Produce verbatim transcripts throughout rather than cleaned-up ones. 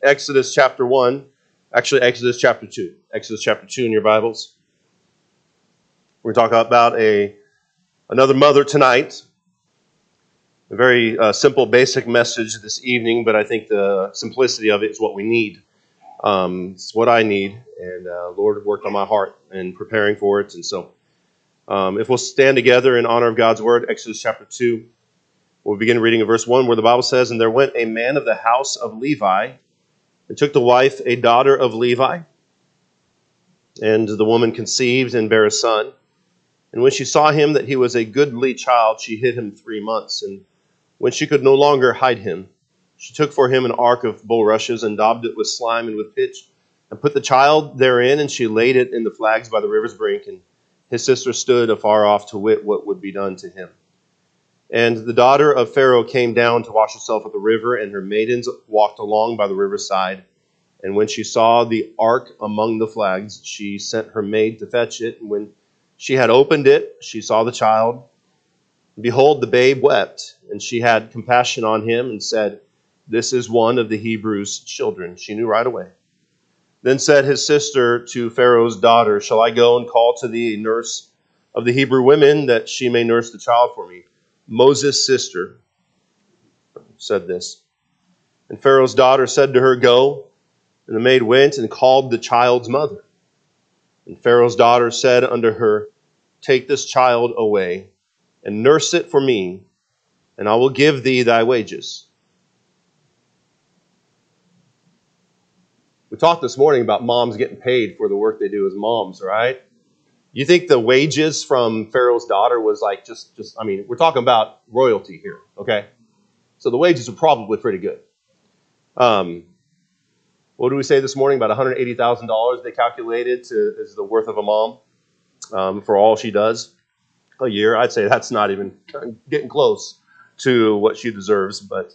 Exodus chapter one, actually Exodus chapter two. Exodus chapter two in your Bibles. We're going to talk about a another mother tonight. A very uh, simple, basic message this evening, but I think the simplicity of it is what we need. Um, it's what I need, and uh, Lord worked on my heart in preparing for it. And so um, if we'll stand together in honor of God's word, Exodus chapter two, we'll begin reading in verse one where the Bible says, "And there went a man of the house of Levi, and took the wife, a daughter of Levi. And the woman conceived and bare a son. And when she saw him that he was a goodly child, she hid him three months. And when she could no longer hide him, she took for him an ark of bulrushes and daubed it with slime and with pitch, and put the child therein, and she laid it in the flags by the river's brink. And his sister stood afar off to wit what would be done to him. And the daughter of Pharaoh came down to wash herself at the river, and her maidens walked along by the riverside. And when she saw the ark among the flags, she sent her maid to fetch it. And when she had opened it, she saw the child. Behold, the babe wept, and she had compassion on him and said, 'This is one of the Hebrews' children.' She knew right away. Then said his sister to Pharaoh's daughter, 'Shall I go and call to thee a nurse of the Hebrew women, that she may nurse the child for me?' Moses' sister said this. And Pharaoh's daughter said to her, 'Go.' And the maid went and called the child's mother. And Pharaoh's daughter said unto her, 'Take this child away, and nurse it for me, and I will give thee thy wages.'" We talked this morning about moms getting paid for the work they do as moms, right? You think the wages from Pharaoh's daughter was like just, just, I mean, we're talking about royalty here, okay? So the wages are probably pretty good. Um, what do we say this morning? About one hundred eighty thousand dollars they calculated to is the worth of a mom um, for all she does a year. I'd say that's not even getting close to what she deserves. But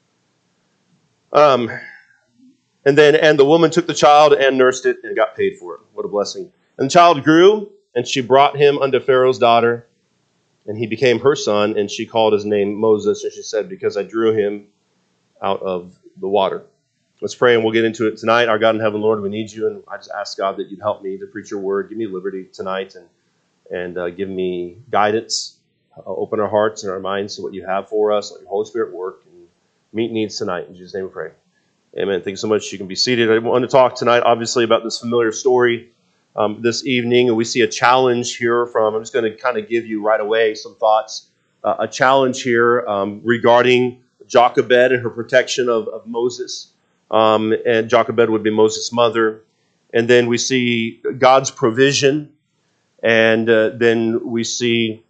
um, and then and the woman took the child and nursed it and got paid for it. What a blessing! And the child grew. And she brought him unto Pharaoh's daughter, and he became her son, and she called his name Moses, and she said, "Because I drew him out of the water." Let's pray, and we'll get into it tonight. Our God in heaven, Lord, we need you, and I just ask God that you'd help me to preach your word. Give me liberty tonight, and and uh, give me guidance. Uh, open our hearts and our minds to what you have for us. Let your Holy Spirit work and meet needs tonight. In Jesus' name we pray. Amen. Thank you so much. You can be seated. I want to talk tonight, obviously, about this familiar story. Um, this evening, and we see a challenge here from, I'm just going to kind of give you right away some thoughts, uh, a challenge here um, regarding Jochebed and her protection of, of Moses, um, and Jochebed would be Moses' mother, and then we see God's provision, and uh, then we see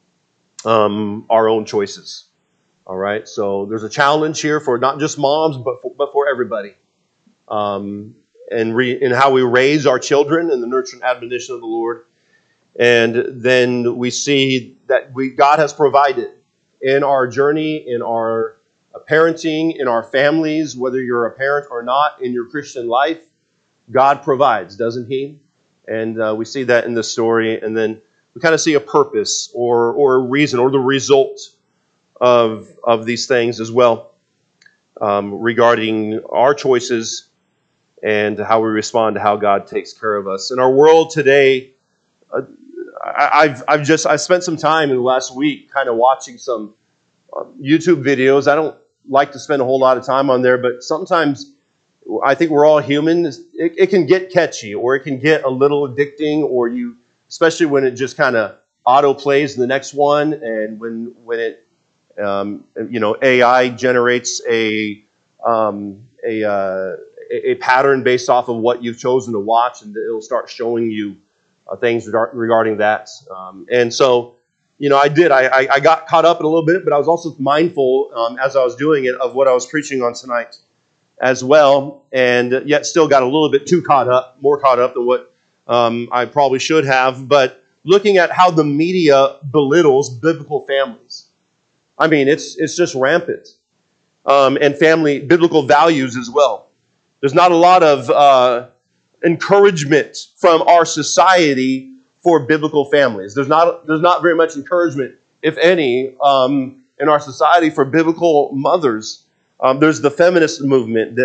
um, our own choices, all right? So there's a challenge here for not just moms, but for, but for everybody. Um And, re, and how we raise our children in the nurture and admonition of the Lord. And then we see that we God has provided in our journey, in our parenting, in our families, whether you're a parent or not, in your Christian life, God provides, doesn't He? And uh, we see that in this story. And then we kind of see a purpose or or a reason or the result of, of these things as well um, regarding our choices and how we respond to how God takes care of us. In our world today, uh, I, I've I've just I spent some time in the last week kind of watching some uh, YouTube videos. I don't like to spend a whole lot of time on there, but sometimes I think we're all human. It, it can get catchy, or it can get a little addicting, or you, especially when it just kind of auto plays the next one, and when when it um, you know A I generates a um, a uh, a pattern based off of what you've chosen to watch, and it'll start showing you uh, things regarding that. Um, and so, you know, I did. I, I, I got caught up in a little bit, but I was also mindful um, as I was doing it of what I was preaching on tonight as well, and yet still got a little bit too caught up, more caught up than what um, I probably should have. But looking at how the media belittles biblical families, I mean, it's it's just rampant, um, and family biblical values as well. There's not a lot of uh, encouragement from our society for biblical families. There's not there's not very much encouragement, if any, um, in our society for biblical mothers. Um, there's the feminist movement that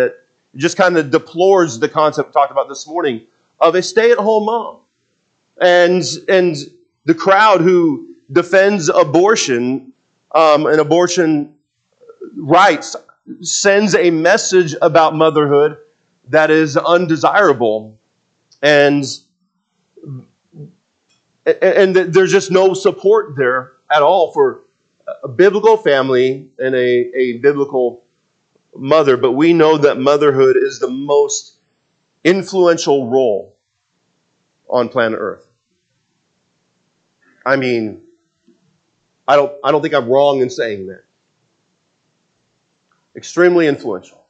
It just kind of deplores the concept we talked about this morning of a stay-at-home mom. And, and the crowd who defends abortion um, and abortion rights sends a message about motherhood that is undesirable. And, and there's just no support there at all for a biblical family and a, a biblical mother. But we know that motherhood is the most influential role on planet Earth. I mean, I don't, I don't think I'm wrong in saying that. Extremely influential.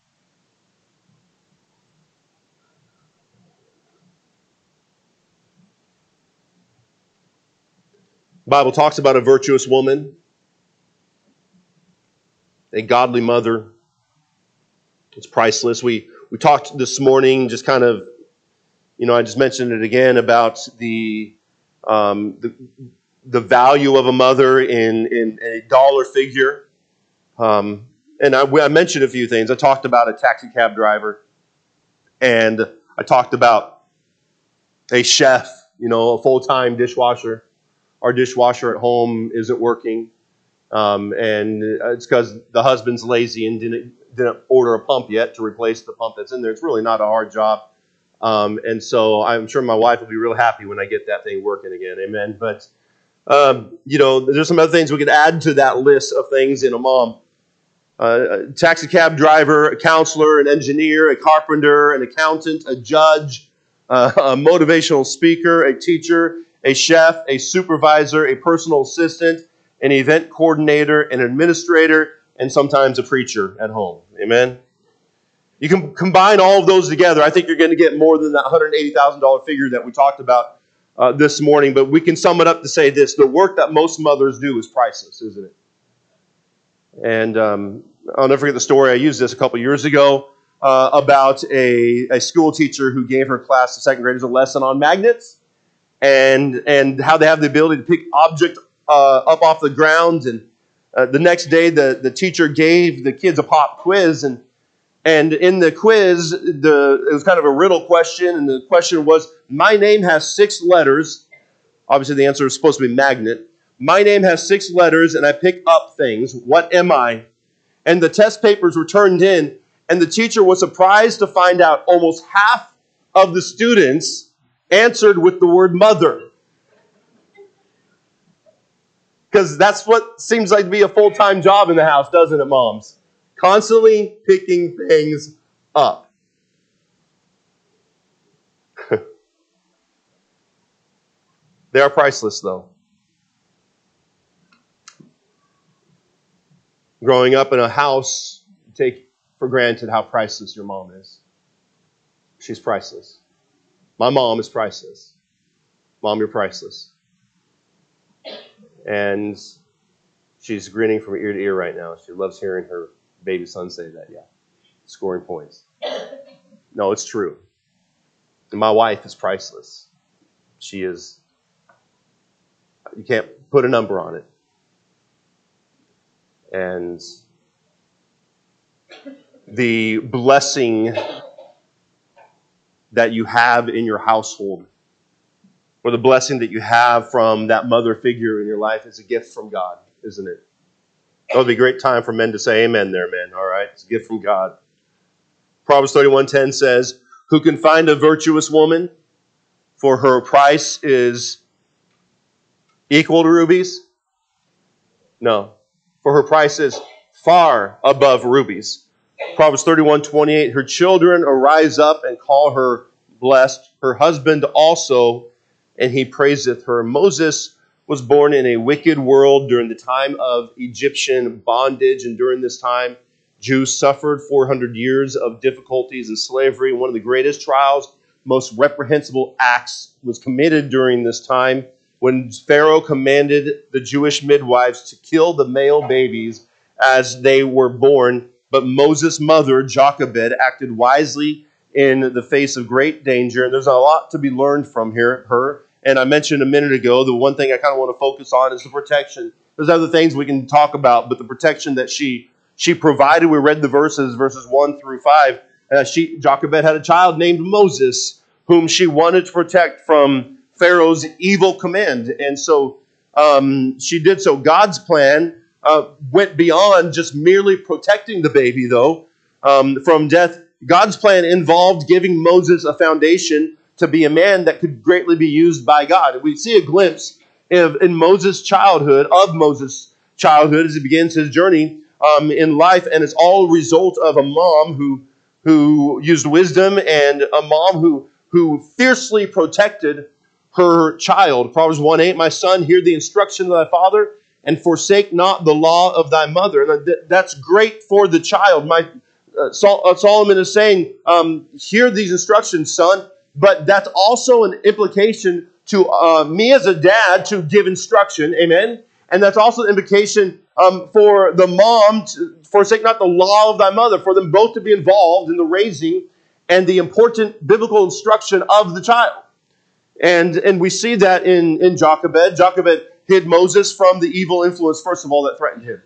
The Bible talks about a virtuous woman, a godly mother. It's priceless. We we talked this morning, just kind of, you know, I just mentioned it again about the um, the, the value of a mother in, in a dollar figure. Um, and I, I mentioned a few things. I talked about a taxi cab driver, and I talked about a chef, you know, a full-time dishwasher. Our dishwasher at home isn't working, um, and it's because the husband's lazy and didn't didn't order a pump yet to replace the pump that's in there. It's really not a hard job, um, and so I'm sure my wife will be real happy when I get that thing working again. Amen. But um, you know, there's some other things we could add to that list of things in a mom: uh, a taxi cab driver, a counselor, an engineer, a carpenter, an accountant, a judge, uh, a motivational speaker, a teacher, a chef, a supervisor, a personal assistant, an event coordinator, an administrator, and sometimes a preacher at home. Amen? You can combine all of those together. I think you're going to get more than that one hundred eighty thousand dollars figure that we talked about uh, this morning, but we can sum it up to say this: the work that most mothers do is priceless, isn't it? And um, I'll never forget the story. I used this a couple years ago uh, about a, a school teacher who gave her class of second graders a lesson on magnets. And and how they have the ability to pick object uh, up off the ground. And uh, the next day, the, the teacher gave the kids a pop quiz. And and in the quiz, the it was kind of a riddle question. And the question was, my name has six letters. Obviously, the answer is supposed to be magnet. My name has six letters, and I pick up things. What am I? And the test papers were turned in. And the teacher was surprised to find out almost half of the students answered with the word mother. Because that's what seems like to be a full-time job in the house, doesn't it, moms? Constantly picking things up. They are priceless, though. Growing up in a house, you take for granted how priceless your mom is. She's priceless. My mom is priceless. Mom, you're priceless. And she's grinning from ear to ear right now. She loves hearing her baby son say that, yeah. Scoring points. No, it's true. And my wife is priceless. She is, you can't put a number on it. And the blessing that you have in your household, or the blessing that you have from that mother figure in your life, is a gift from God, isn't it? That would be a great time for men to say amen there, men. All right? It's a gift from God. Proverbs thirty-one ten says, who can find a virtuous woman? For her price is equal to rubies? No. For her price is far above rubies. Proverbs thirty-one twenty-eight, her children arise up and call her blessed, her husband also, and he praiseth her. Moses was born in a wicked world during the time of Egyptian bondage, and during this time, Jews suffered four hundred years of difficulties and slavery. One of the greatest trials, most reprehensible acts was committed during this time when Pharaoh commanded the Jewish midwives to kill the male babies as they were born. But Moses' mother, Jochebed, acted wisely in the face of great danger. And there's a lot to be learned from here, her. And I mentioned a minute ago, the one thing I kind of want to focus on is the protection. There's other things we can talk about, but the protection that she she provided, we read the verses, verses one through five. Uh, she, Jochebed had a child named Moses, whom she wanted to protect from Pharaoh's evil command. And so um, she did so. God's plan uh, went beyond just merely protecting the baby, though, um, from death. God's plan involved giving Moses a foundation to be a man that could greatly be used by God. We see a glimpse of, in Moses' childhood, of Moses' childhood as he begins his journey um, in life, and it's all a result of a mom who who used wisdom and a mom who who fiercely protected her child. Proverbs one eight, my son, hear the instruction of thy father, and forsake not the law of thy mother. And that's great for the child. My uh, Solomon is saying, um, hear these instructions, son, but that's also an implication to uh, me as a dad to give instruction, amen? And that's also an implication um, for the mom, to forsake not the law of thy mother, for them both to be involved in the raising and the important biblical instruction of the child. And, and we see that in, in Jochebed. Jochebed hid Moses from the evil influence, first of all, that threatened him.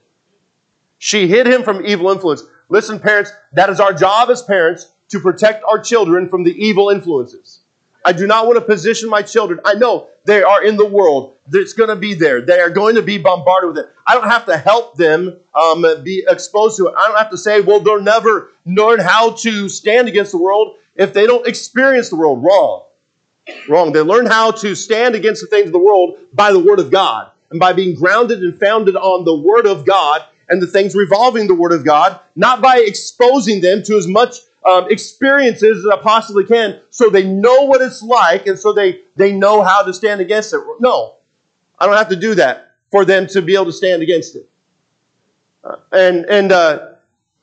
She hid him from evil influence. Listen, parents, that is our job as parents, to protect our children from the evil influences. I do not want to position my children. I know they are in the world. It's going to be there. They are going to be bombarded with it. I don't have to help them um, be exposed to it. I don't have to say, well, they'll never learn how to stand against the world if they don't experience the world. Wrong. Wrong. They learn how to stand against the things of the world by the Word of God and by being grounded and founded on the Word of God and the things revolving the Word of God, not by exposing them to as much Um, experiences as I possibly can, so they know what it's like, and so they, they know how to stand against it. No, I don't have to do that for them to be able to stand against it. Uh, and and uh,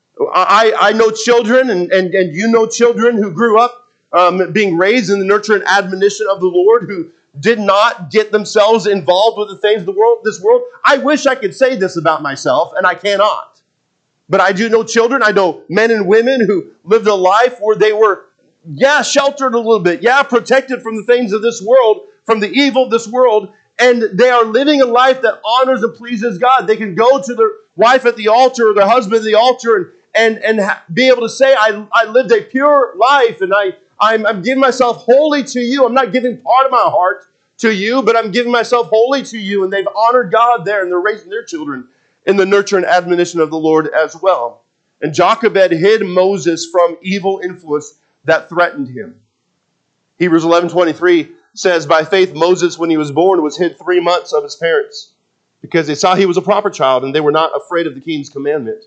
I, I know children, and, and, and you know children who grew up um, being raised in the nurture and admonition of the Lord, who did not get themselves involved with the things of the world. This world. I wish I could say this about myself, and I cannot. But I do know children, I know men and women who lived a life where they were, yeah, sheltered a little bit, yeah, protected from the things of this world, from the evil of this world, and they are living a life that honors and pleases God. They can go to their wife at the altar or their husband at the altar and and, and ha- be able to say, I, I lived a pure life, and I, I'm, I'm giving myself wholly to you. I'm not giving part of my heart to you, but I'm giving myself wholly to you, and they've honored God there, and they're raising their children in the nurture and admonition of the Lord as well. And Jochebed hid Moses from evil influence that threatened him. Hebrews eleven twenty-three says, by faith Moses, when he was born, was hid three months of his parents, because they saw he was a proper child, and they were not afraid of the king's commandment.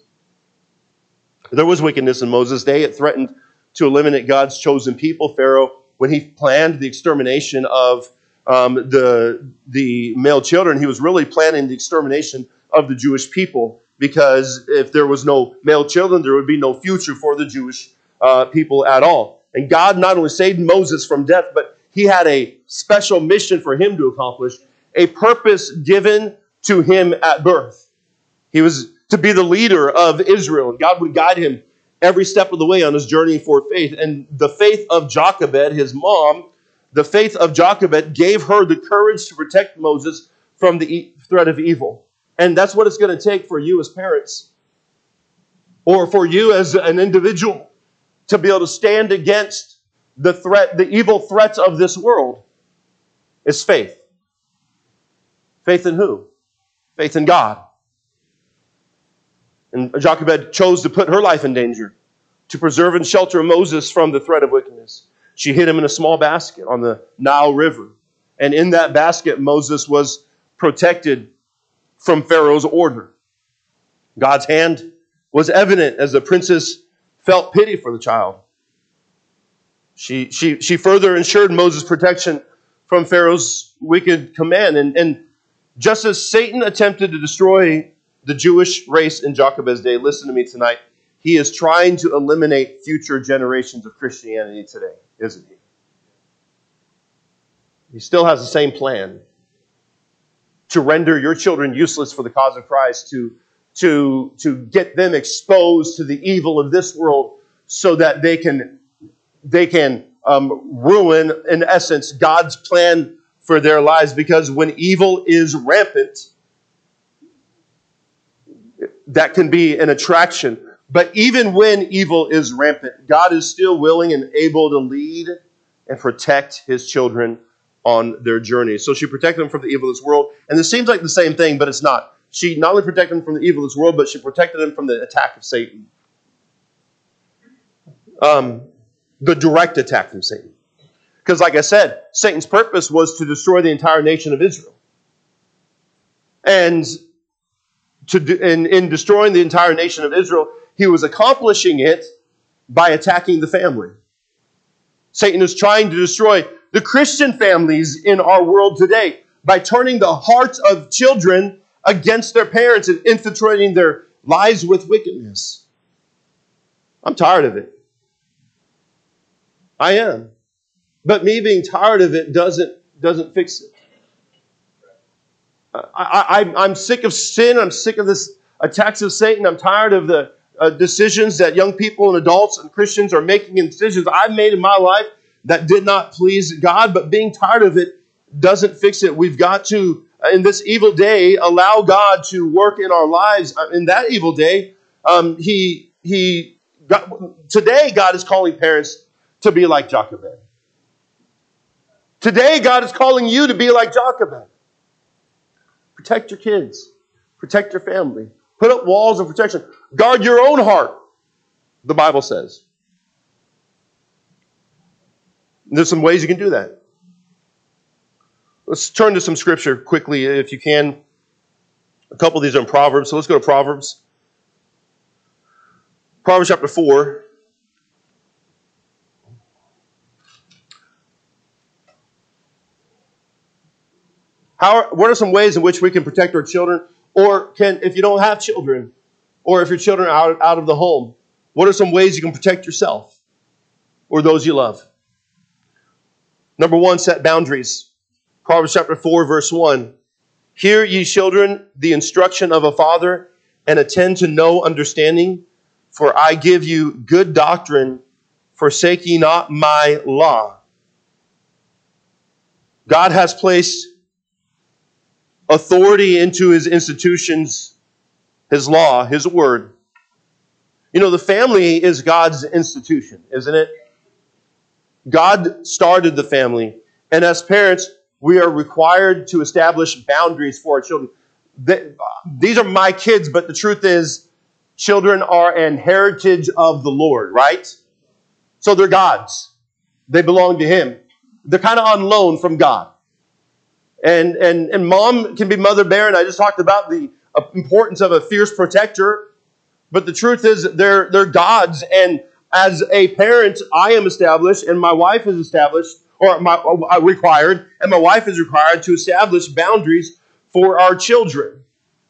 There was wickedness in Moses' day. It threatened to eliminate God's chosen people. Pharaoh, when he planned the extermination of um, the, the male children, he was really planning the extermination of the Jewish people, because if there was no male children, there would be no future for the Jewish uh, people at all. And God not only saved Moses from death, but he had a special mission for him to accomplish, a purpose given to him at birth. He was to be the leader of Israel, and God would guide him every step of the way on his journey for faith. And the faith of Jochebed, his mom, the faith of Jochebed gave her the courage to protect Moses from the threat of evil. And that's what it's going to take for you as parents, or for you as an individual, to be able to stand against the threat, the evil threats of this world, is faith. Faith in who? Faith in God. And Jochebed chose to put her life in danger to preserve and shelter Moses from the threat of wickedness. She hid him in a small basket on the Nile River. And in that basket, Moses was protected from Pharaoh's order. God's hand was evident as the princess felt pity for the child. She, she, she further ensured Moses' protection from Pharaoh's wicked command. And, and just as Satan attempted to destroy the Jewish race in Jochebed's day, listen to me tonight, he is trying to eliminate future generations of Christianity today, isn't he? He still has the same plan to render your children useless for the cause of Christ, to, to, to get them exposed to the evil of this world so that they can, they can um, ruin, in essence, God's plan for their lives. Because when evil is rampant, that can be an attraction. But even when evil is rampant, God is still willing and able to lead and protect his children on their journey. So she protected them from the evil of this world. And this seems like the same thing, but it's not. She not only protected them from the evil of this world, but she protected them from the attack of Satan. Um, the direct attack from Satan. Because like I said, Satan's purpose was to destroy the entire nation of Israel. And to do, in, in destroying the entire nation of Israel, he was accomplishing it by attacking the family. Satan is trying to destroy the Christian families in our world today by turning the hearts of children against their parents and infiltrating their lives with wickedness. I'm tired of it. I am. But me being tired of it doesn't, doesn't fix it. I, I, I'm sick of sin. I'm sick of this attacks of Satan. I'm tired of the uh, decisions that young people and adults and Christians are making, and decisions I've made in my life that did not please God. But being tired of it doesn't fix it. We've got to, in this evil day, allow God to work in our lives. In that evil day, um, he he got, today God is calling parents to be like Jochebed. Today God is calling you to be like Jochebed. Protect your kids. Protect your family. Put up walls of protection. Guard your own heart, the Bible says. There's some ways you can do that. Let's turn to some scripture quickly, if you can. A couple of these are in Proverbs, so let's go to Proverbs. Proverbs chapter four. How are, what are some ways in which we can protect our children? Or can, if you don't have children, or if your children are out, out of the home, what are some ways you can protect yourself or those you love? Number one, set boundaries. Proverbs chapter four, verse one. Hear, ye children, the instruction of a father, and attend to no understanding, for I give you good doctrine, forsake ye not my law. God has placed authority into his institutions, his law, his word. You know, the family is God's institution, isn't it? God started the family. And as parents, we are required to establish boundaries for our children. These are my kids, but the truth is, children are an heritage of the Lord, right? So they're God's. They belong to him. They're kind of on loan from God. And, and, and mom can be mother bear, and I just talked about the importance of a fierce protector. But the truth is, they're, they're God's. And as a parent, I am established, and my wife is established, or my, uh, required, and my wife is required to establish boundaries for our children.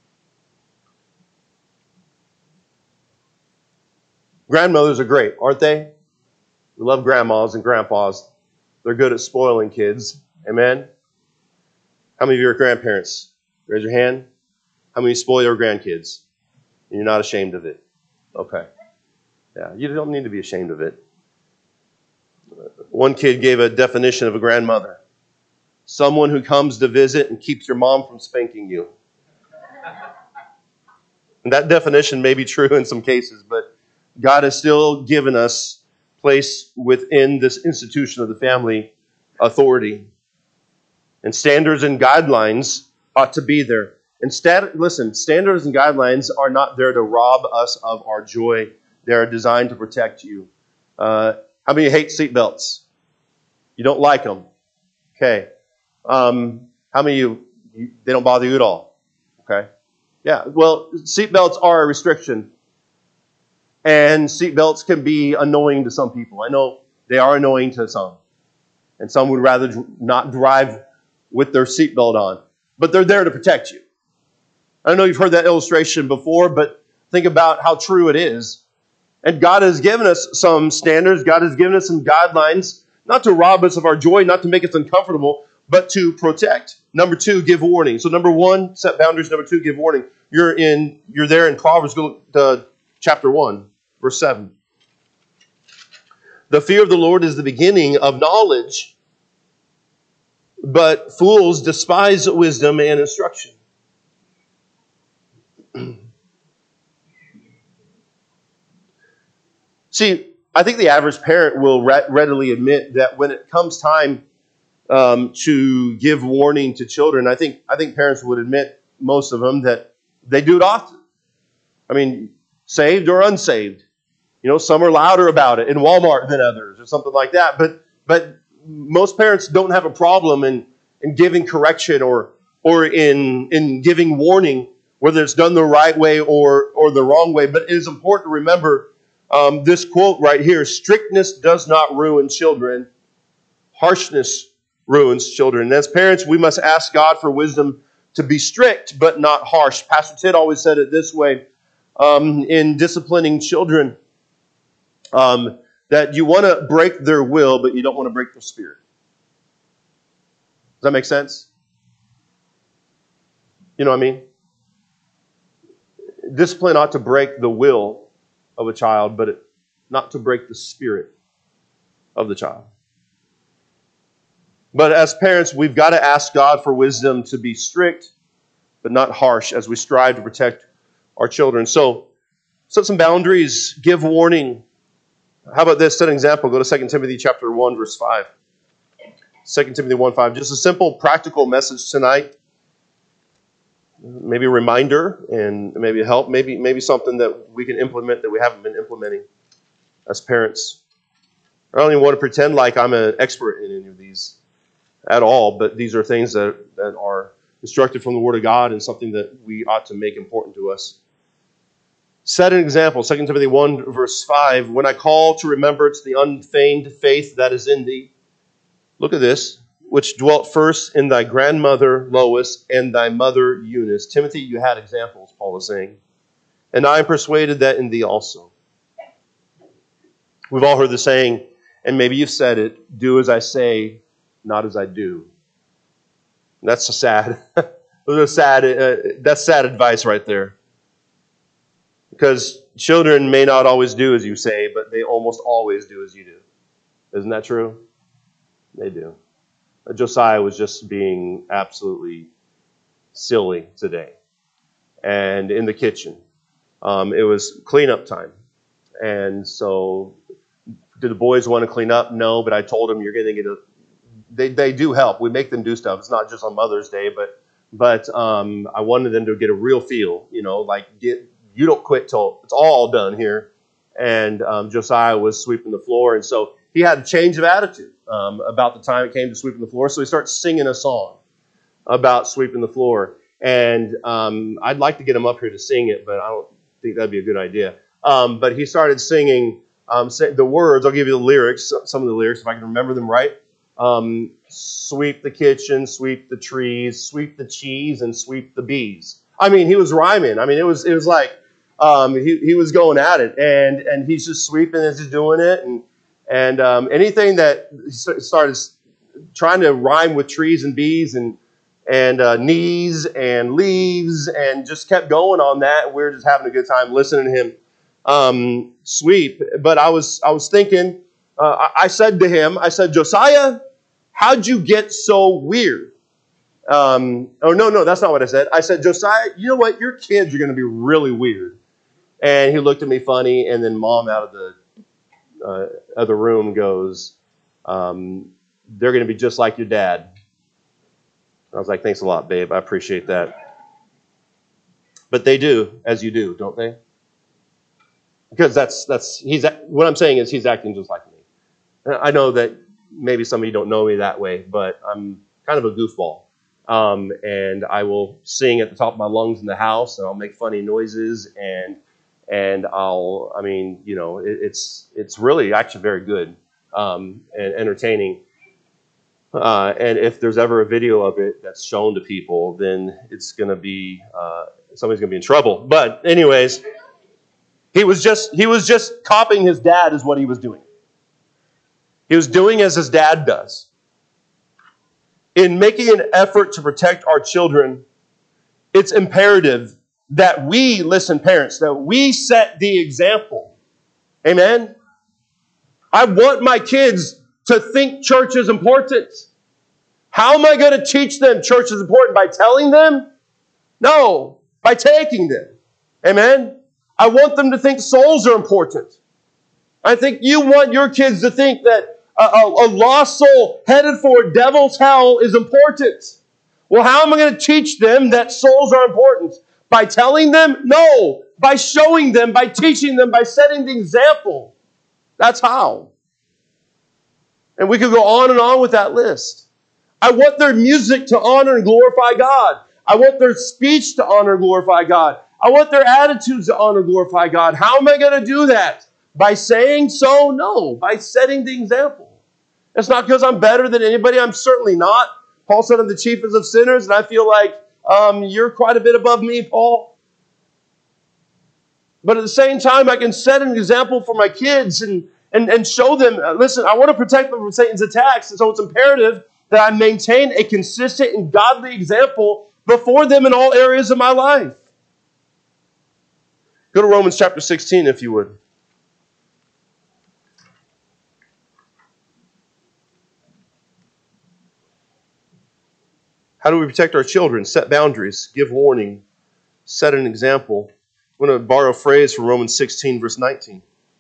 Grandmothers are great, aren't they? We love grandmas and grandpas. They're good at spoiling kids. Amen? How many of you are grandparents? Raise your hand. How many spoil your grandkids? And you're not ashamed of it? Okay. Yeah, you don't need to be ashamed of it. One kid gave a definition of a grandmother. Someone who comes to visit and keeps your mom from spanking you. And that definition may be true in some cases, but God has still given us place within this institution of the family authority. And standards and guidelines ought to be there. And stat- listen, standards and guidelines are not there to rob us of our joy. They are designed to protect you. Uh, how many hate seatbelts? You don't like them. Okay. Um, how many of you, you, they don't bother you at all? Okay. Yeah, well, seatbelts are a restriction. And seatbelts can be annoying to some people. I know they are annoying to some. And some would rather dr- not drive with their seatbelt on. But they're there to protect you. I know you've heard that illustration before, but think about how true it is. And God has given us some standards. God has given us some guidelines, not to rob us of our joy, not to make us uncomfortable, but to protect. Number two, give warning. So number one, set boundaries. Number two, give warning. You're in. You're there in Proverbs, go to chapter one, verse seven. The fear of the Lord is the beginning of knowledge, but fools despise wisdom and instruction. See, I think the average parent will re- readily admit that when it comes time um, to give warning to children, I think I think parents would admit, most of them, that they do it often. I mean, saved or unsaved. You know, some are louder about it in Walmart than others or something like that. But but most parents don't have a problem in, in giving correction or or in in giving warning, whether it's done the right way or, or the wrong way. But it is important to remember um, this quote right here: strictness does not ruin children. Harshness ruins children. And as parents, we must ask God for wisdom to be strict but not harsh. Pastor Ted always said it this way um, in disciplining children, um, that you want to break their will, but you don't want to break their spirit. Does that make sense? You know what I mean? Discipline ought to break the will of a child, but it, not to break the spirit of the child. But as parents, we've got to ask God for wisdom to be strict, but not harsh, as we strive to protect our children. So, set some boundaries, give warning. How about this? Set an example. Go to Second Timothy chapter one, verse five. Second Timothy one, five. Just a simple, practical message tonight. Maybe a reminder and maybe a help. Maybe, maybe something that we can implement that we haven't been implementing as parents. I don't even want to pretend like I'm an expert in any of these at all, but these are things that, that are instructed from the Word of God and something that we ought to make important to us. Set an example. Second Timothy one, verse five. When I call to remembrance the unfeigned faith that is in thee, look at this, which dwelt first in thy grandmother Lois and thy mother Eunice. Timothy, you had examples, Paul is saying. And I am persuaded that in thee also. We've all heard the saying, and maybe you've said it, do as I say, not as I do. And that's a sad, those are sad, uh, that's sad advice right there. Because children may not always do as you say, but they almost always do as you do. Isn't that true? They do. Josiah was just being absolutely silly today. And in the kitchen, um, it was cleanup time. And so, did the boys want to clean up? No, but I told them you're going to get a... They they do help. We make them do stuff. It's not just on Mother's Day, but but um, I wanted them to get a real feel. You know, like get you don't quit till it's all done here. And um, Josiah was sweeping the floor, and so he had a change of attitude um, about the time it came to sweeping the floor. So he starts singing a song about sweeping the floor, and um, I'd like to get him up here to sing it, but I don't think that'd be a good idea. Um, but he started singing um, the words. I'll give you the lyrics, some of the lyrics if I can remember them right. Um, sweep the kitchen, sweep the trees, sweep the cheese, and sweep the bees. I mean, he was rhyming. I mean, it was it was like um, he he was going at it, and and he's just sweeping as he's doing it, and and um, anything that he started trying to rhyme with trees and bees and and uh, knees and leaves, and just kept going on that. We were just having a good time listening to him um, sweep. But I was I was thinking. Uh, I, I said to him, I said, Josiah, how'd you get so weird? Um, oh, no, no, that's not what I said. I said, Josiah, you know what? Your kids are going to be really weird. And he looked at me funny, and then Mom out of the uh, other room goes, um, they're going to be just like your dad. I was like, thanks a lot, babe. I appreciate that. But they do, as you do, don't they? Because that's, that's, he's, what I'm saying is he's acting just like me. I know that maybe some of you don't know me that way, but I'm kind of a goofball. Um, and I will sing at the top of my lungs in the house, and I'll make funny noises, and and I'll, I mean, you know, it, it's it's really actually very good um, and entertaining. Uh, and if there's ever a video of it that's shown to people, then it's going to be, uh, somebody's going to be in trouble. But anyways, he was just he was just copying his dad is what he was doing. He was doing as his dad does. In making an effort to protect our children, it's imperative that we, listen, parents, that we set the example. Amen? I want my kids to think church is important. How am I going to teach them church is important? By telling them? No, by taking them. Amen? I want them to think souls are important. I think you want your kids to think that a, a, a lost soul headed for devil's hell is important. Well, how am I going to teach them that souls are important? By telling them? No. By showing them, by teaching them, by setting the example. That's how. And we could go on and on with that list. I want their music to honor and glorify God. I want their speech to honor and glorify God. I want their attitudes to honor and glorify God. How am I going to do that? By saying so? No. By setting the example. It's not because I'm better than anybody. I'm certainly not. Paul said I'm the chiefest of sinners, and I feel like um, you're quite a bit above me, Paul. But at the same time, I can set an example for my kids and, and, and show them, uh, listen, I want to protect them from Satan's attacks, and so it's imperative that I maintain a consistent and godly example before them in all areas of my life. Go to Romans chapter sixteen, if you would. How do we protect our children? Set boundaries, give warning, set an example. I'm going to borrow a phrase from Romans sixteen, verse nineteen.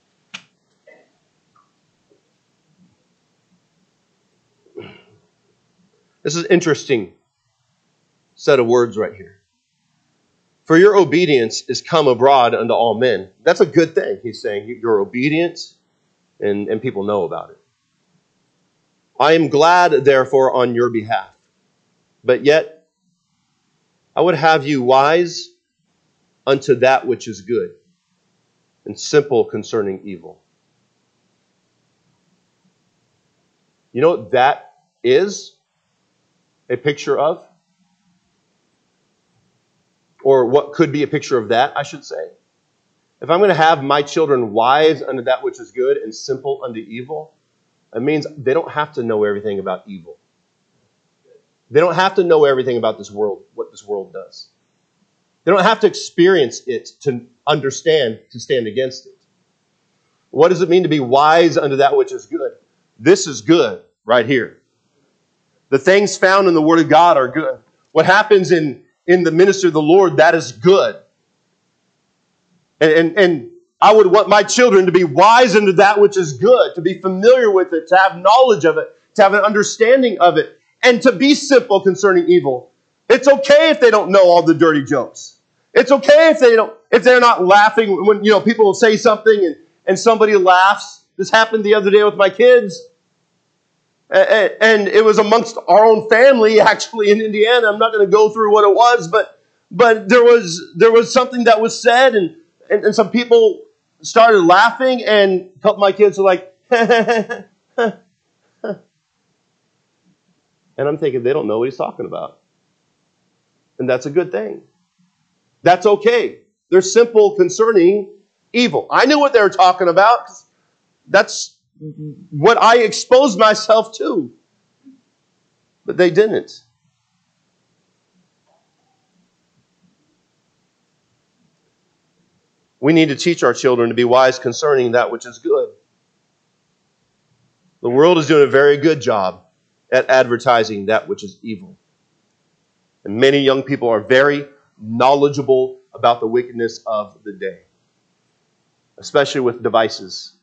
This is an interesting set of words right here. For your obedience is come abroad unto all men. That's a good thing, he's saying. You're obedient, and, and people know about it. I am glad, therefore, on your behalf. But yet, I would have you wise unto that which is good, and simple concerning evil. You know what that is a picture of? Or what could be a picture of that, I should say. If I'm going to have my children wise unto that which is good and simple unto evil, it means they don't have to know everything about evil. They don't have to know everything about this world, what this world does. They don't have to experience it to understand, to stand against it. What does it mean to be wise unto that which is good? This is good right here. The things found in the Word of God are good. What happens in, in the ministry of the Lord, that is good. And, and, and I would want my children to be wise unto that which is good, to be familiar with it, to have knowledge of it, to have an understanding of it, and to be simple concerning evil. It's okay if they don't know all the dirty jokes. It's okay if they don't, if they're not laughing when, you know, people will say something and, and somebody laughs. This happened the other day with my kids. And, and it was amongst our own family, actually, in Indiana. I'm not going to go through what it was, but but there was there was something that was said, and, and, and some people started laughing, and a couple of my kids were like, and I'm thinking, they don't know what he's talking about. And that's a good thing. That's okay. They're simple concerning evil. I knew what they were talking about. That's what I exposed myself to. But they didn't. We need to teach our children to be wise concerning that which is good. The world is doing a very good job at advertising that which is evil. And many young people are very knowledgeable about the wickedness of the day, especially with devices,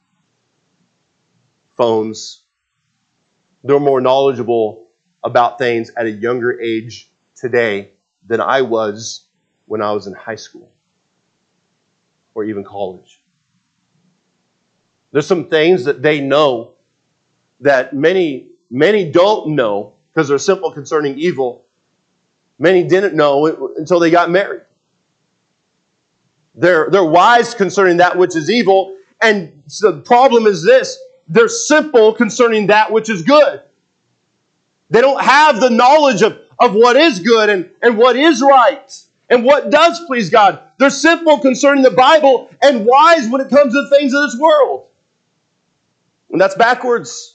phones. They're more knowledgeable about things at a younger age today than I was when I was in high school or even college. There's some things that they know that many, many don't know because they're simple concerning evil. Many didn't know until they got married. They're, they're wise concerning that which is evil, and so the problem is this: they're simple concerning that which is good. They don't have the knowledge of, of what is good and, and what is right and what does please God. They're simple concerning the Bible and wise when it comes to things of this world. And that's backwards.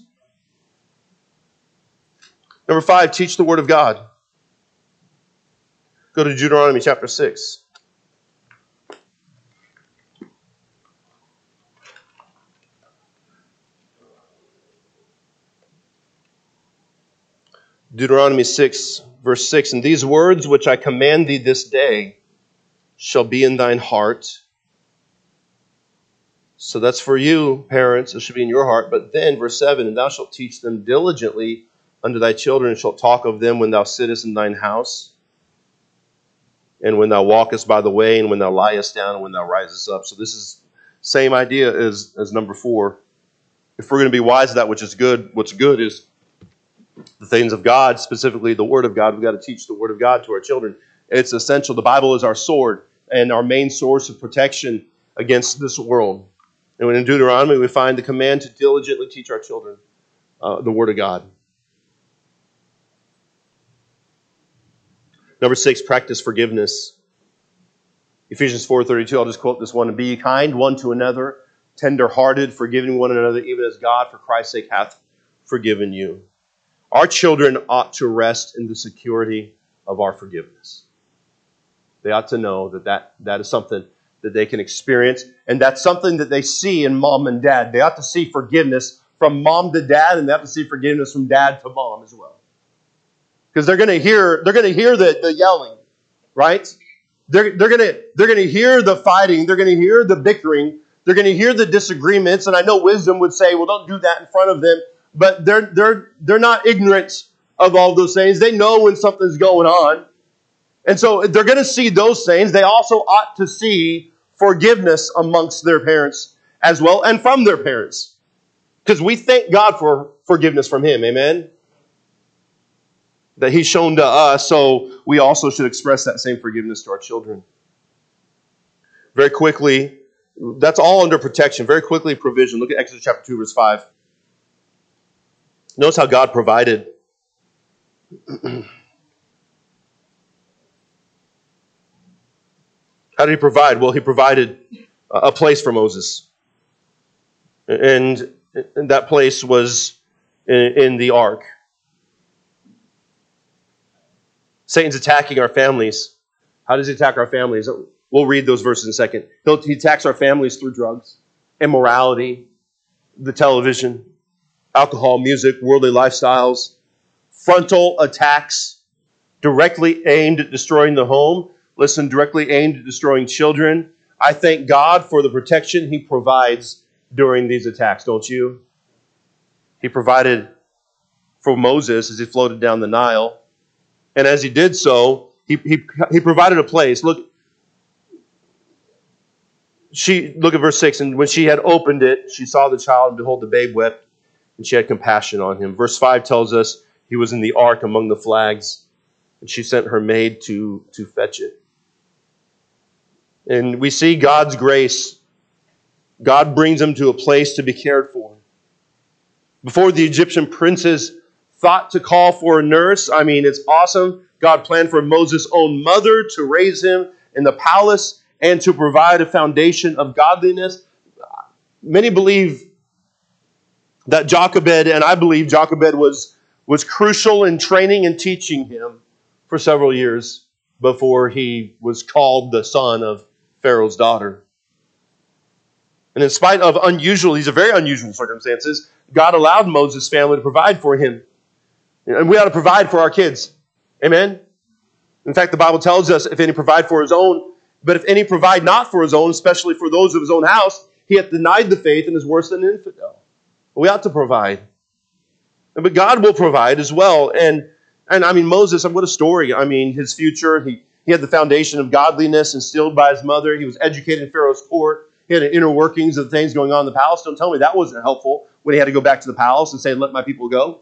Number five, teach the Word of God. Go to Deuteronomy chapter six. Deuteronomy six, verse six. And these words which I command thee this day shall be in thine heart. So that's for you, parents. It should be in your heart. But then, verse seven, and thou shalt teach them diligently unto thy children, and shalt talk of them when thou sittest in thine house, and when thou walkest by the way, and when thou liest down, and when thou risest up. So this is same idea as, as number four. If we're going to be wise to that which is good, what's good is the things of God, specifically the Word of God. We've got to teach the Word of God to our children. It's essential. The Bible is our sword and our main source of protection against this world. And in Deuteronomy, we find the command to diligently teach our children uh, the Word of God. Number six, practice forgiveness. Ephesians four thirty-two, I'll just quote this one. Be kind one to another, tender-hearted, forgiving one another, even as God, for Christ's sake, hath forgiven you. Our children ought to rest in the security of our forgiveness. They ought to know that that, that is something that they can experience, and that's something that they see in mom and dad. They ought to see forgiveness from mom to dad, and they have to see forgiveness from dad to mom as well. Because they're going to hear, they're going to hear the, the yelling, right? They're, they're going to, they're going to hear the fighting. They're going to hear the bickering. They're going to hear the disagreements. And I know wisdom would say, well, don't do that in front of them. But they're, they're, they're not ignorant of all those things. They know when something's going on. And so they're going to see those things. They also ought to see forgiveness amongst their parents as well, and from their parents. Because we thank God for forgiveness from Him. Amen? That He's shown to us, so we also should express that same forgiveness to our children. Very quickly, that's all under protection. Very quickly, provision. Look at Exodus chapter two, verse five. Notice how God provided. How did He provide? Well, He provided a place for Moses. And, and that place was in, in the ark. Satan's attacking our families. How does he attack our families? We'll read those verses in a second. He'll, he attacks our families through drugs, immorality, the television, alcohol, music, worldly lifestyles, frontal attacks directly aimed at destroying the home. Listen, directly aimed at destroying children. I thank God for the protection He provides during these attacks, don't you? He provided for Moses as he floated down the Nile. And as he did so, he, he, he provided a place. Look, she look at verse six. And when she had opened it, she saw the child, and behold, the babe wept, and she had compassion on him. Verse five tells us he was in the ark among the flags, and she sent her maid to, to fetch it. And we see God's grace. God brings him to a place to be cared for. Before the Egyptian princes thought to call for a nurse, I mean, it's awesome. God planned for Moses' own mother to raise him in the palace and to provide a foundation of godliness. Many believe that Jochebed, and I believe Jochebed was, was crucial in training and teaching him for several years before he was called the son of Pharaoh's daughter. And in spite of unusual, these are very unusual circumstances, God allowed Moses' family to provide for him. And we ought to provide for our kids. Amen? In fact, the Bible tells us, if any provide for his own, but if any provide not for his own, especially for those of his own house, he hath denied the faith and is worse than an infidel. We ought to provide. But God will provide as well. And, and I mean, Moses, what a story. I mean, his future, he, he had the foundation of godliness instilled by his mother. He was educated in Pharaoh's court. He had an inner workings of things going on in the palace. Don't tell me that wasn't helpful when he had to go back to the palace and say, let my people go.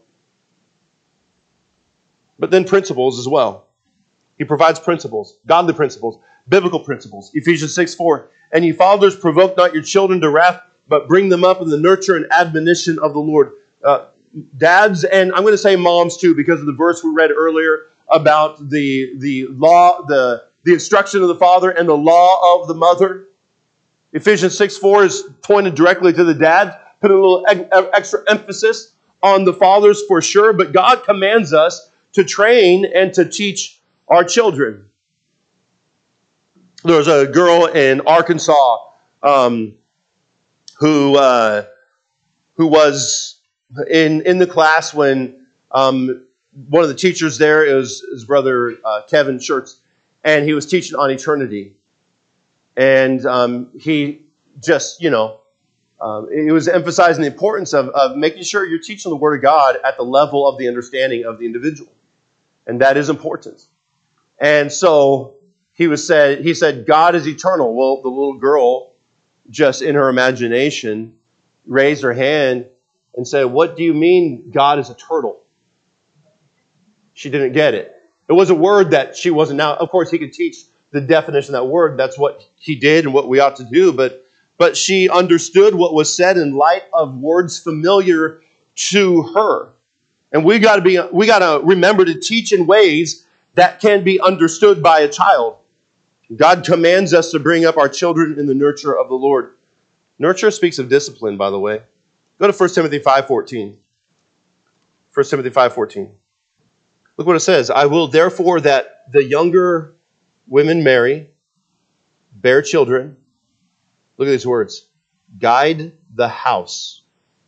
But then principles as well. He provides principles, godly principles, biblical principles. Ephesians six four, and ye fathers, provoke not your children to wrath, but bring them up in the nurture and admonition of the Lord. Uh, dads, and I'm going to say moms too, because of the verse we read earlier about the, the law, the, the instruction of the father and the law of the mother. Ephesians six four is pointed directly to the dads, put a little extra emphasis on the fathers for sure, but God commands us to train and to teach our children. There was a girl in Arkansas um, who uh, who was in in the class when um, one of the teachers there is his brother uh, Kevin Schertz, and he was teaching on eternity, and um, he just you know Um, it was emphasizing the importance of, of making sure you're teaching the Word of God at the level of the understanding of the individual. And that is important. And so he was said, he said, God is eternal. Well, the little girl, just in her imagination, raised her hand and said, what do you mean God is a turtle? She didn't get it. It was a word that she wasn't. Now, of course, he could teach the definition of that word. That's what he did and what we ought to do. But, but she understood what was said in light of words familiar to her. And we got to be, we got to remember to teach in ways that can be understood by a child. God commands us to bring up our children in the nurture of the Lord. Nurture speaks of discipline, by the way. Go to First Timothy five fourteen. First Timothy five fourteen. Look what it says. I will therefore that the younger women marry, bear children. Look at these words. Guide the house.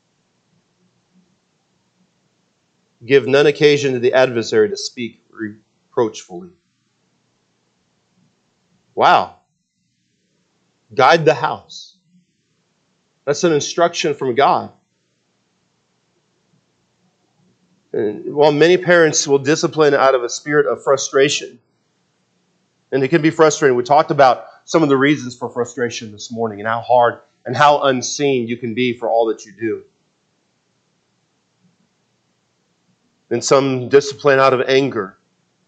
Give none occasion to the adversary to speak reproachfully. Wow. Guide the house. That's an instruction from God. And while many parents will discipline out of a spirit of frustration, and it can be frustrating. We talked about some of the reasons for frustration this morning and how hard and how unseen you can be for all that you do. And some discipline out of anger.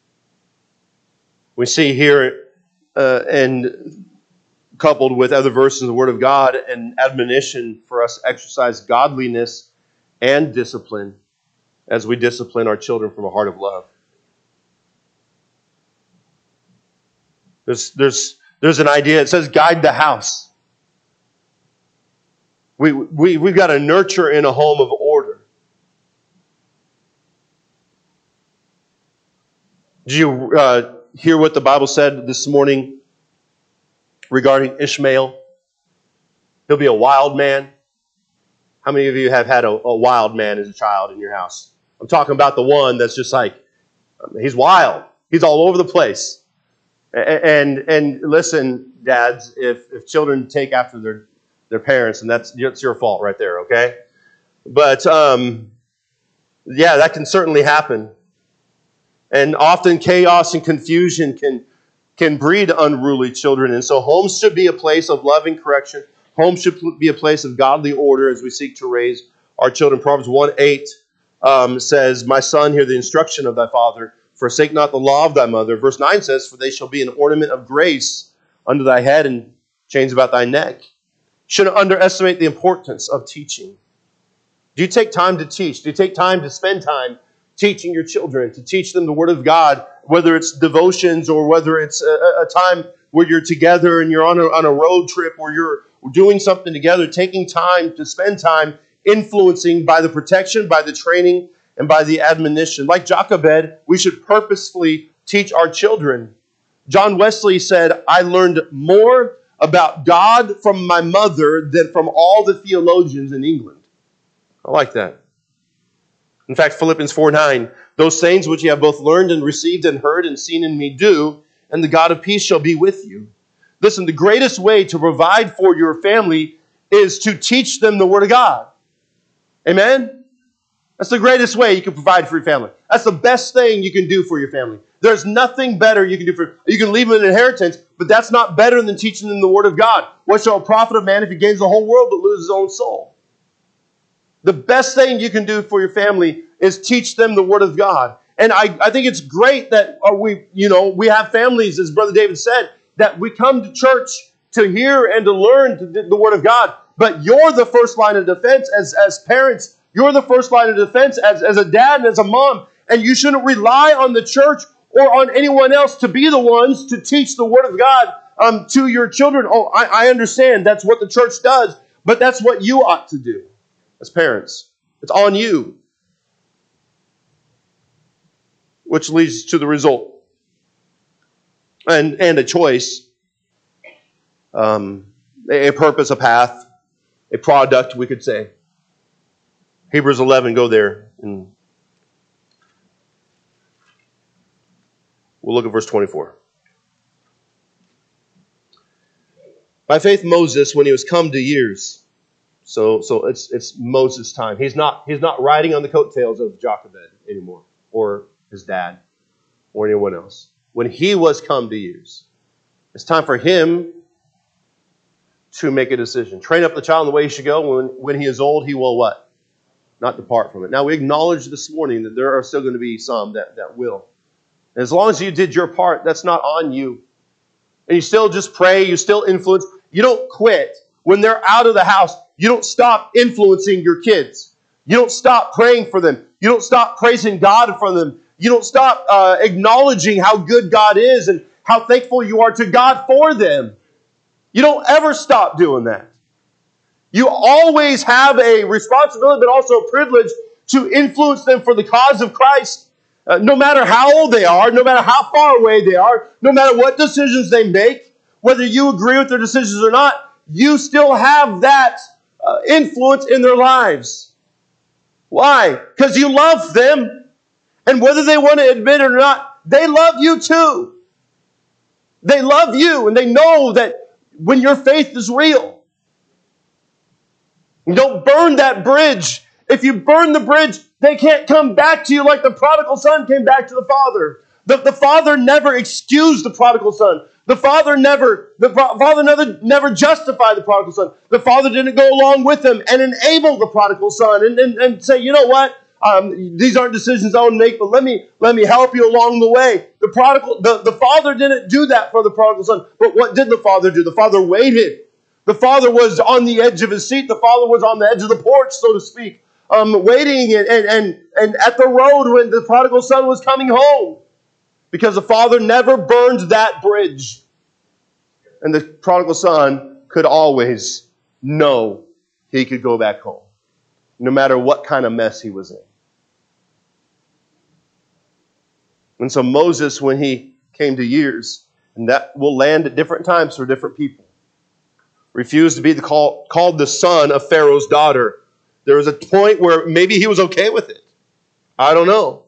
We see here, uh, and coupled with other verses of the Word of God, an admonition for us to exercise godliness and discipline as we discipline our children from a heart of love. There's, there's, there's an idea. It says guide the house. We, we, we've got to nurture in a home of order. Did you uh, hear what the Bible said this morning regarding Ishmael? He'll be a wild man. How many of you have had a, a wild man as a child in your house? I'm talking about the one that's just like, he's wild. He's all over the place. And and listen, dads, if, if children take after their, their parents, and that's, that's your fault right there, okay? But, um, yeah, that can certainly happen. And often chaos and confusion can, can breed unruly children. And so homes should be a place of loving correction. Homes should be a place of godly order as we seek to raise our children. Proverbs one eight um, says, my son, hear the instruction of thy father. Forsake not the law of thy mother. Verse nine says, for they shall be an ornament of grace under thy head and chains about thy neck. Shouldn't underestimate the importance of teaching. Do you take time to teach? Do you take time to spend time teaching your children, to teach them the Word of God, whether it's devotions or whether it's a, a time where you're together and you're on a, on a road trip or you're doing something together, taking time to spend time influencing by the protection, by the training, and by the admonition. Like Jochebed, we should purposefully teach our children. John Wesley said, I learned more about God from my mother than from all the theologians in England. I like that. In fact, Philippians four nine, those things which ye have both learned and received and heard and seen in me do, and the God of peace shall be with you. Listen, the greatest way to provide for your family is to teach them the Word of God. Amen? That's the greatest way you can provide for your family. That's the best thing you can do for your family. There's nothing better you can do for you can leave them an inheritance, but that's not better than teaching them the Word of God. What shall it profit a man if he gains the whole world but loses his own soul? The best thing you can do for your family is teach them the Word of God. And I, I think it's great that uh, we, you know, we have families, as Brother David said, that we come to church to hear and to learn the, the Word of God. But you're the first line of defense as, as parents. You're the first line of defense as, as a dad and as a mom. And you shouldn't rely on the church or on anyone else to be the ones to teach the Word of God um, to your children. Oh, I, I understand that's what the church does, but that's what you ought to do as parents. It's on you. Which leads to the result. And, and a choice. Um, a purpose, a path, a product, we could say. Hebrews eleven, go there. And we'll look at verse twenty-four. By faith Moses, when he was come to years, So so it's it's Moses' time. He's not he's not riding on the coattails of Jochebed anymore, or his dad, or anyone else. When he was come to use, it's time for him to make a decision. Train up the child in the way he should go. When when he is old, he will what? Not depart from it. Now we acknowledge this morning that there are still going to be some that, that will. And as long as you did your part, that's not on you. And you still just pray, you still influence. You don't quit. When they're out of the house, you don't stop influencing your kids. You don't stop praying for them. You don't stop praising God for them. You don't stop uh, acknowledging how good God is and how thankful you are to God for them. You don't ever stop doing that. You always have a responsibility, but also a privilege to influence them for the cause of Christ. Uh, no matter how old they are, no matter how far away they are, no matter what decisions they make, whether you agree with their decisions or not, you still have that uh, influence in their lives. Why? Because you love them. And whether they want to admit it or not, they love you too. They love you, and they know that when your faith is real. Don't burn that bridge. If you burn the bridge, they can't come back to you like the prodigal son came back to the father. The, the father never excused the prodigal son. The father never, the pro- father never, never justified the prodigal son. The father didn't go along with him and enable the prodigal son and, and, and say, you know what? Um, these aren't decisions I want to make, but let me let me help you along the way. The prodigal, the, the father didn't do that for the prodigal son. But what did the father do? The father waited. The father was on the edge of his seat. The father was on the edge of the porch, so to speak, um, waiting and, and, and, and at the road when the prodigal son was coming home. Because the father never burned that bridge. And the prodigal son could always know he could go back home, no matter what kind of mess he was in. And so Moses, when he came to years, and that will land at different times for different people, refused to be the call, called the son of Pharaoh's daughter. There was a point where maybe he was okay with it. I don't know.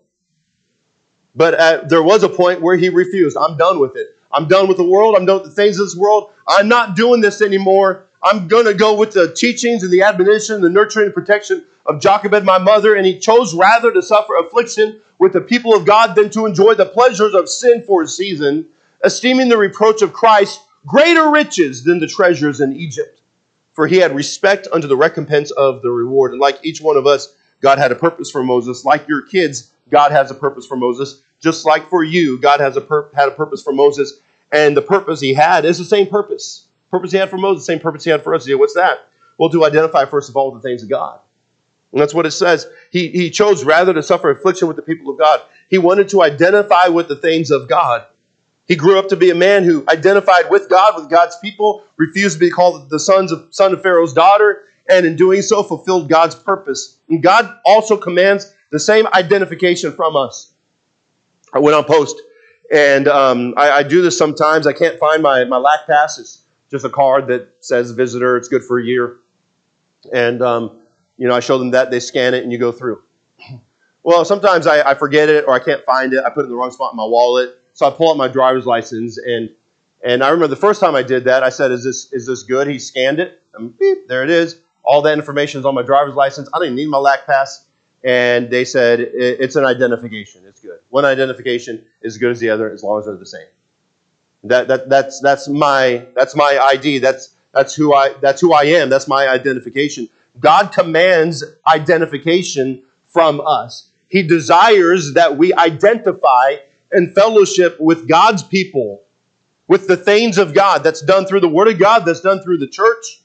But at, there was a point where he refused. I'm done with it. I'm done with the world. I'm done with the things of this world. I'm not doing this anymore. I'm going to go with the teachings and the admonition, the nurturing and protection of Jochebed, my mother. And he chose rather to suffer affliction with the people of God than to enjoy the pleasures of sin for a season, esteeming the reproach of Christ greater riches than the treasures in Egypt. For he had respect unto the recompense of the reward. And like each one of us, God had a purpose for Moses. Like your kids, God has a purpose for Moses. Just like for you, God has a pur- had a purpose for Moses. And the purpose he had is the same purpose. Purpose he had for Moses, the same purpose he had for us. Yeah, what's that? Well, to identify, first of all, with the things of God. And that's what it says. He, he chose rather to suffer affliction with the people of God. He wanted to identify with the things of God. He grew up to be a man who identified with God, with God's people, refused to be called the sons of, son of Pharaoh's daughter, and in doing so fulfilled God's purpose. And God also commands the same identification from us. I went on post, and um, I, I do this sometimes. I can't find my, my LAC pass. It's just a card that says visitor. It's good for a year. And, um, you know, I show them that. They scan it, and you go through. Well, sometimes I, I forget it, or I can't find it. I put it in the wrong spot in my wallet. So I pull out my driver's license, and and I remember the first time I did that, I said, is this is this good? He scanned it, and beep, there it is. All that information is on my driver's license. I didn't need my LAC pass. And they said, it's an identification. It's good. One identification is as good as the other as long as they're the same. That that that's that's my that's my I D. That's that's who I that's who I am. That's my identification. God commands identification from us. He desires that we identify and fellowship with God's people, with the things of God. That's done through the Word of God. That's done through the church.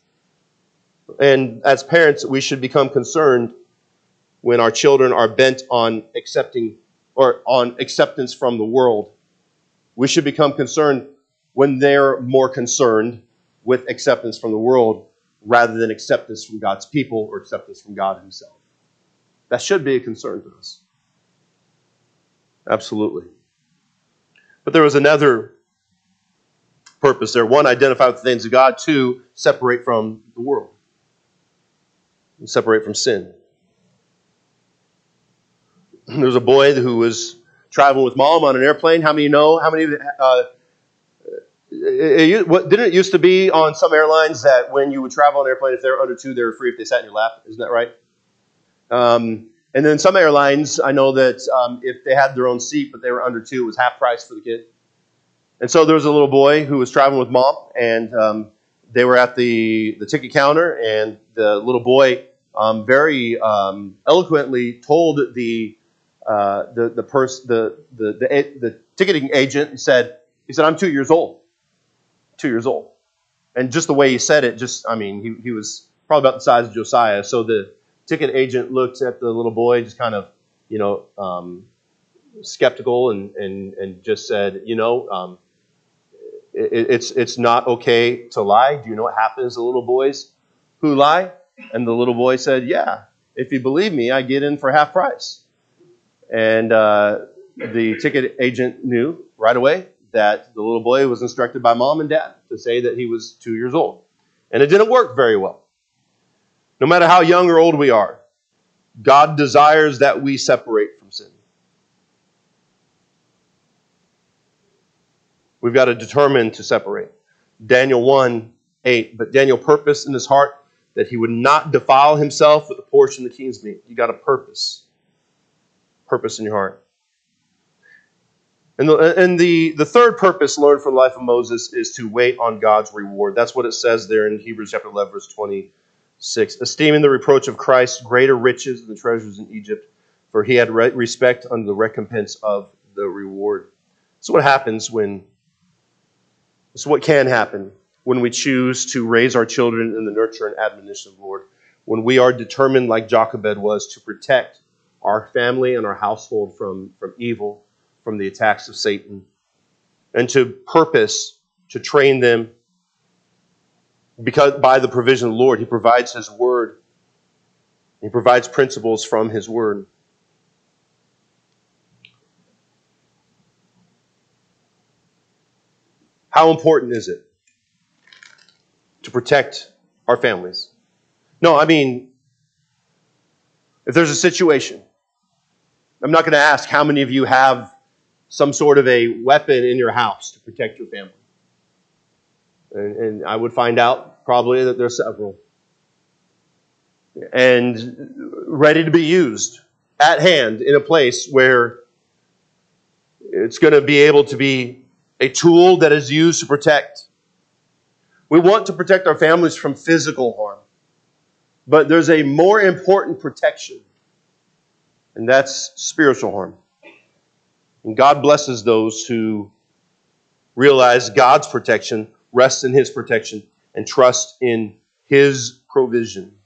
And as parents, we should become concerned when our children are bent on accepting or on acceptance from the world. We should become concerned when they're more concerned with acceptance from the world rather than acceptance from God's people or acceptance from God himself. That should be a concern to us. Absolutely. But there was another purpose there. One, identify with the things of God. Two, separate from the world. Separate from sin. There was a boy who was traveling with mom on an airplane. How many know? How many uh, It, it, what, didn't it used to be on some airlines that when you would travel on an airplane, if they were under two, they were free if they sat in your lap? Isn't that right? Um, and then some airlines, I know that um, if they had their own seat, but they were under two, it was half price for the kid. And so there was a little boy who was traveling with mom, and um, they were at the, the ticket counter, and the little boy um, very um, eloquently told the uh, the the, pers- the the the the ticketing agent and said, he said, "I'm two years old, two years old," and just the way he said it, just I mean, he he was probably about the size of Josiah. So the ticket agent looked at the little boy, just kind of, you know, um, skeptical, and and and just said, you know. Um, It, it's it's not okay to lie. Do you know what happens to little boys who lie? And the little boy said, yeah, if you believe me, I get in for half price. And uh, the ticket agent knew right away that the little boy was instructed by mom and dad to say that he was two years old. And it didn't work very well. No matter how young or old we are, God desires that we separate from sin. We've got to determine to separate. Daniel one eight, but Daniel purposed in his heart that he would not defile himself with a portion of the king's meat. You got a purpose. Purpose in your heart. And the, and the, the third purpose learned from the life of Moses is to wait on God's reward. That's what it says there in Hebrews chapter eleven, verse twenty-six. Esteeming the reproach of Christ greater riches than the treasures in Egypt, for he had re- respect unto the recompense of the reward. So what happens when This is what can happen when we choose to raise our children in the nurture and admonition of the Lord. When we are determined, like Jochebed was, to protect our family and our household from, from evil, from the attacks of Satan, and to purpose to train them because by the provision of the Lord. He provides His Word. He provides principles from His Word. How important is it to protect our families? No, I mean, if there's a situation, I'm not going to ask how many of you have some sort of a weapon in your house to protect your family. And, and I would find out probably that there's several. And ready to be used at hand in a place where it's going to be able to be a tool that is used to protect. We want to protect our families from physical harm. But there's a more important protection, and that's spiritual harm. And God blesses those who realize God's protection, rest in His protection, and trust in His provision.